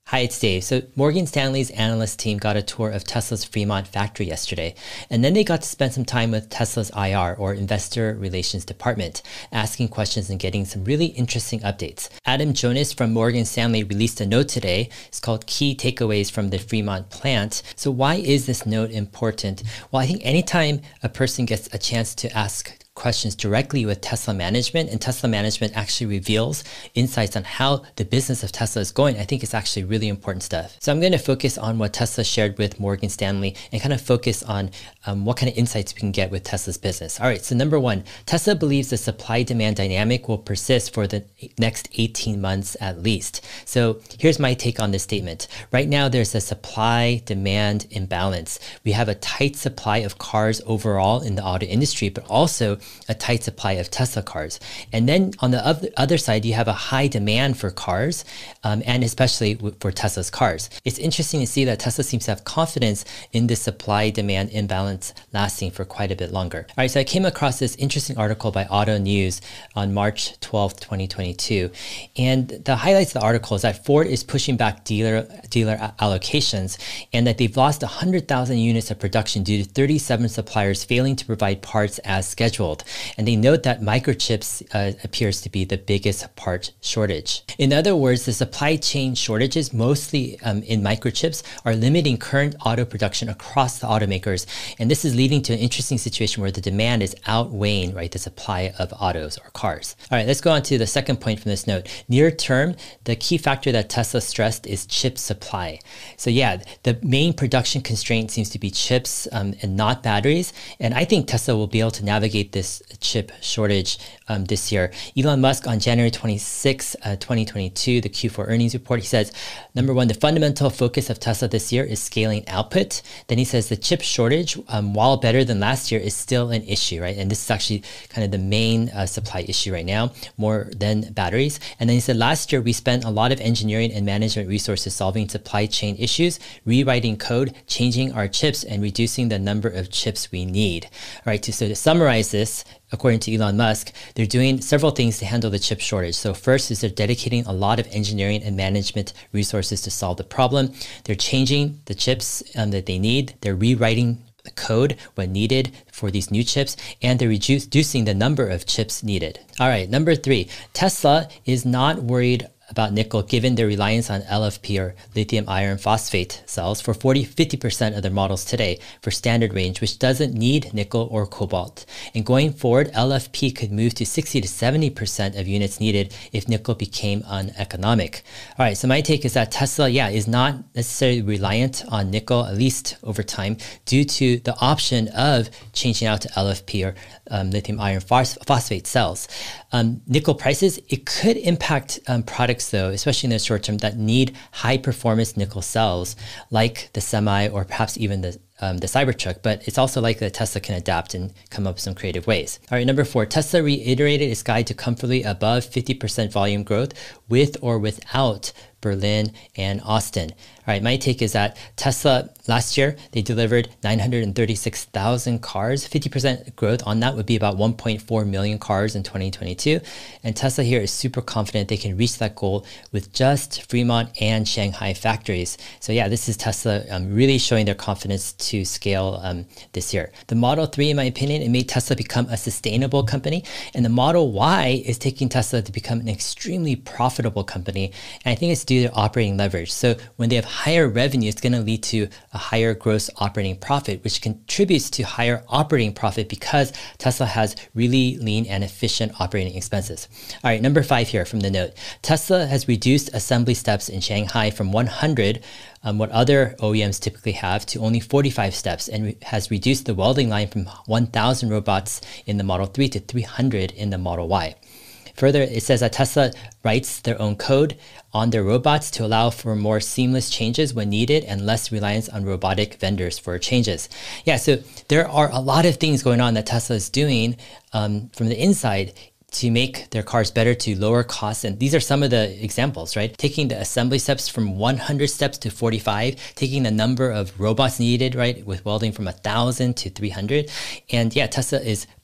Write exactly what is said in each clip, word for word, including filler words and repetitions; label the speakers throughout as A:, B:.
A: Hi, it's Dave. So Morgan Stanley's analyst team got a tour of Tesla's Fremont factory yesterday, and then they got to spend some time with Tesla's I R, or Investor Relations Department, asking questions and getting some really interesting updates. Adam Jonas from Morgan Stanley released a note today. It's called Key Takeaways from the Fremont Plant. So why is this note important? Well, I think anytime a person gets a chance to ask questions directly with Tesla management, and Tesla management actually reveals insights on how the business of Tesla is going, I think it's actually really important stuff. So I'm going to focus on what Tesla shared with Morgan Stanley and kind of focus on um, what kind of insights we can get with Tesla's business. All right, so number one, Tesla believes the supply-demand dynamic will persist for the next eighteen months at least. So here's my take on this statement. Right now, there's a supply-demand imbalance. We have a tight supply of cars overall in the auto industry, but also a tight supply of Tesla cars. And then on the other side, you have a high demand for cars, um, and especially for Tesla's cars. It's interesting to see that Tesla seems to have confidence in the supply-demand imbalance lasting for quite a bit longer. All right, so I came across this interesting article by Auto News on March twelfth, twenty twenty-two. And the highlights of the article is that Ford is pushing back dealer, dealer allocations, and that they've lost one hundred thousand units of production due to thirty-seven suppliers failing to provide parts as scheduled. And they note that microchips uh, appears to be the biggest part shortage. In other words, the supply chain shortages, mostly um, in microchips, are limiting current auto production across the automakers. And this is leading to an interesting situation where the demand is outweighing, right, the supply of autos or cars. All right, let's go on to the second point from this note. Near term, the key factor that Tesla stressed is chip supply. So yeah, the main production constraint seems to be chips um, and not batteries. And I think Tesla will be able to navigate this chip shortage um, this year. Elon Musk on January twenty-sixth, uh, twenty twenty-two, the Q four earnings report, he says, number one, the fundamental focus of Tesla this year is scaling output. Then he says the chip shortage, um, while better than last year, is still an issue, right? And this is actually kind of the main uh, supply issue right now, more than batteries. And then he said, last year, we spent a lot of engineering and management resources solving supply chain issues, rewriting code, changing our chips, and reducing the number of chips we need. All right, so to summarize this, according to Elon Musk, they're doing several things to handle the chip shortage. So first is they're dedicating a lot of engineering and management resources to solve the problem. They're changing the chips um, that they need. They're rewriting the code when needed for these new chips, and they're reducing the number of chips needed. All right, number three, Tesla is not worried about nickel given their reliance on L F P, or lithium iron phosphate cells, for forty to fifty percent of their models today for standard range, which doesn't need nickel or cobalt. And going forward, L F P could move to sixty to seventy percent of units needed if nickel became uneconomic. All right, so my take is that Tesla, yeah, is not necessarily reliant on nickel, at least over time, due to the option of changing out to L F P, or um, lithium iron phos phosphate cells. Um, nickel prices, it could impact um, products though, especially in the short term, that need high performance nickel cells like the Semi or perhaps even the Um, the Cybertruck, but it's also likely that Tesla can adapt and come up with some creative ways. All right, number four, Tesla reiterated its guide to comfortably above fifty percent volume growth with or without Berlin and Austin. All right, my take is that Tesla last year, they delivered nine hundred thirty-six thousand cars. fifty percent growth on that would be about one point four million cars in twenty twenty-two. And Tesla here is super confident they can reach that goal with just Fremont and Shanghai factories. So yeah, this is Tesla um, really showing their confidence to scale um, this year. The Model three, in my opinion, it made Tesla become a sustainable company. And the Model Y is taking Tesla to become an extremely profitable company. And I think it's due to operating leverage. So when they have higher revenue, it's going to lead to a higher gross operating profit, which contributes to higher operating profit because Tesla has really lean and efficient operating expenses. All right, number five here from the note. Tesla has reduced assembly steps in Shanghai from one hundred, um, what other O E Ms typically have, to only forty-five steps, and re has reduced the welding line from one thousand robots in the Model three to three hundred in the Model Y. Further, it says that Tesla writes their own code on their robots to allow for more seamless changes when needed and less reliance on robotic vendors for changes. Yeah, so there are a lot of things going on that Tesla is doing um, from the inside to make their cars better, to lower costs. And these are some of the examples, right? Taking the assembly steps from one hundred steps to forty-five, taking the number of robots needed, right, with welding from one thousand to three hundred. And yeah, Tesla is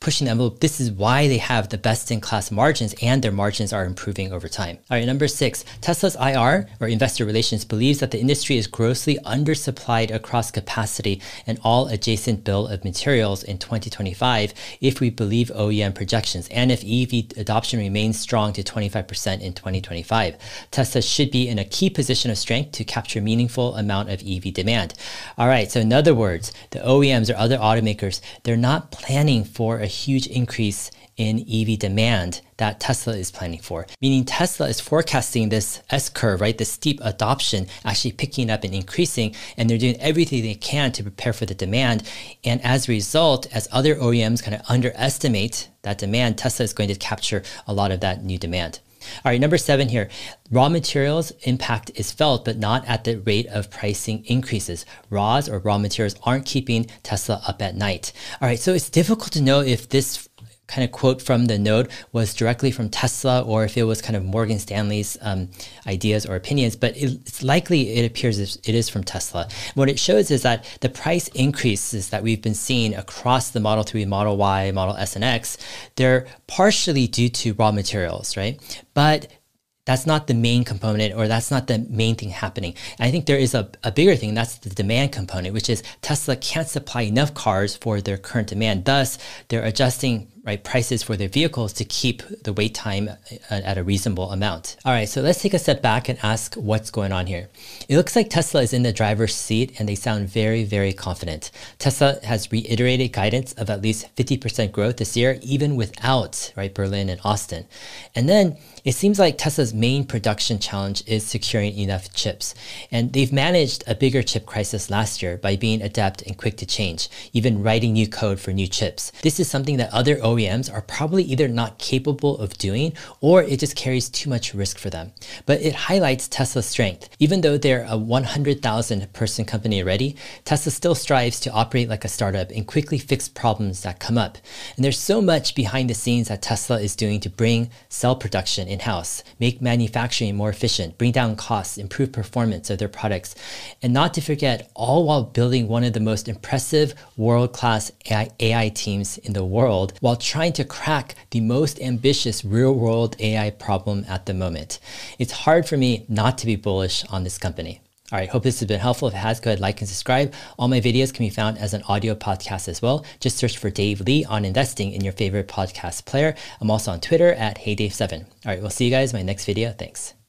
A: pushing the envelope. This is why they have the best-in-class margins, and their margins are improving over time. All right, number six, Tesla's I R, or investor relations, believes that the industry is grossly undersupplied across capacity and all adjacent bill of materials in twenty twenty-five if we believe O E M projections, and if E V adoption remains strong to twenty-five percent in twenty twenty-five. Tesla should be in a key position of strength to capture a meaningful amount of E V demand. All right, so in other words, the O E Ms or other automakers, they're not planning for a huge increase in E V demand that Tesla is planning for. Meaning Tesla is forecasting this S-curve, right? The steep adoption actually picking up and increasing, and they're doing everything they can to prepare for the demand. And as a result, as other O E Ms kind of underestimate that demand, Tesla is going to capture a lot of that new demand. All right, number seven here, raw materials impact is felt, but not at the rate of pricing increases. Raws or raw materials aren't keeping Tesla up at night. All right, so it's difficult to know if this kind of quote from the node was directly from Tesla or if it was kind of Morgan Stanley's um, ideas or opinions, but it, it's likely it appears it is from Tesla. What it shows is that the price increases that we've been seeing across the Model three, Model Y, Model S and X, they're partially due to raw materials, right? But that's not the main component, or that's not the main thing happening. And I think there is a, a bigger thing, that's the demand component, which is Tesla can't supply enough cars for their current demand. Thus, they're adjusting right prices for their vehicles to keep the wait time at a reasonable amount. All right, so let's take a step back and ask what's going on here. It looks like Tesla is in the driver's seat and they sound very, very confident. Tesla has reiterated guidance of at least fifty percent growth this year, even without right Berlin and Austin. And then it seems like Tesla's main production challenge is securing enough chips. And they've managed a bigger chip crisis last year by being adept and quick to change, even writing new code for new chips. This is something that other O E Ms are probably either not capable of doing, or it just carries too much risk for them. But it highlights Tesla's strength. Even though they're a one hundred thousand person company already, Tesla still strives to operate like a startup and quickly fix problems that come up. And there's so much behind the scenes that Tesla is doing to bring cell production in-house, make manufacturing more efficient, bring down costs, improve performance of their products, and not to forget, all while building one of the most impressive world-class A I, A I teams in the world, while trying to crack the most ambitious real-world A I problem at the moment. It's hard for me not to be bullish on this company. All right, hope this has been helpful. If it has, go ahead, like and subscribe. All my videos can be found as an audio podcast as well. Just search for Dave Lee on investing in your favorite podcast player. I'm also on Twitter at Hey Dave seven. All right, we'll see you guys in my next video. Thanks.